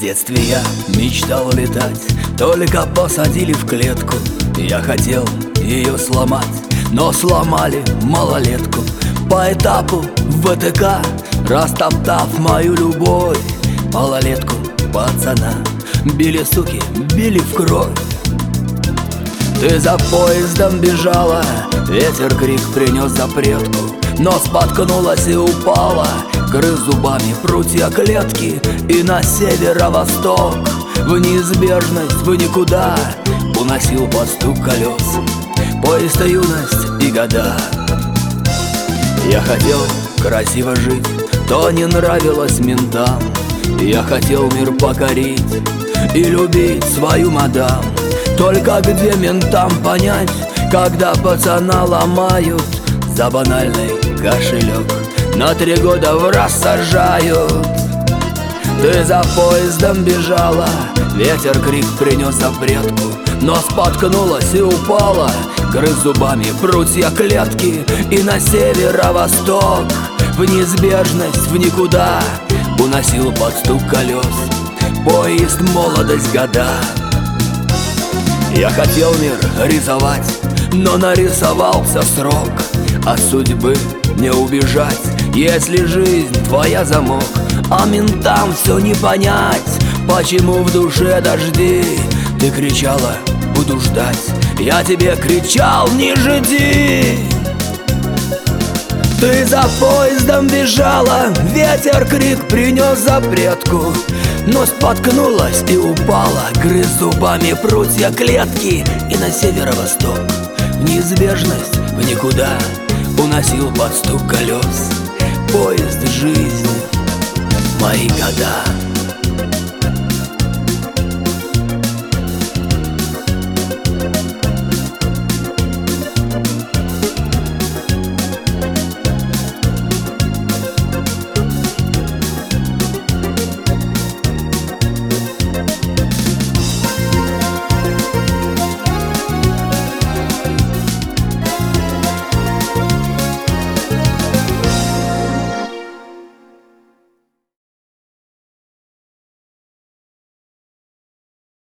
детстве я мечтал летать, только посадили в клетку. Я хотел ее сломать, но сломали малолетку. По этапу ВТК, растоптав мою любовь, малолетку, пацана, били суки, били в кровь. Ты за поездом бежала, ветер крик принес запретку, но споткнулась и упала, грыз зубами прутья клетки. И на северо-восток, в неизбежность, в никуда, уносил под стук колес поезд юность и года. Я хотел красиво жить, то не нравилось ментам. Я хотел мир покорить и любить свою мадам. Только где ментам понять, когда пацана ломают за банальный кошелек, на 3 года в раз сажают. Ты за поездом бежала, ветер крик принес запретку, но споткнулась и упала, грыз зубами прутья клетки. И на северо-восток, в неизбежность, в никуда, уносил под стук колес поезд молодость года. Я хотел мир рисовать, но нарисовался срок. От судьбы не убежать, если жизнь твоя замок. А ментам все не понять, почему в душе дожди. Ты кричала: буду ждать. Я тебе кричал: не жди. Ты за поездом бежала, ветер крик принес запретку, но споткнулась и упала, грыз зубами прутья клетки. И на северо-восток, в неизбежность, в никуда, уносил под стук колес поезд жизни мои года.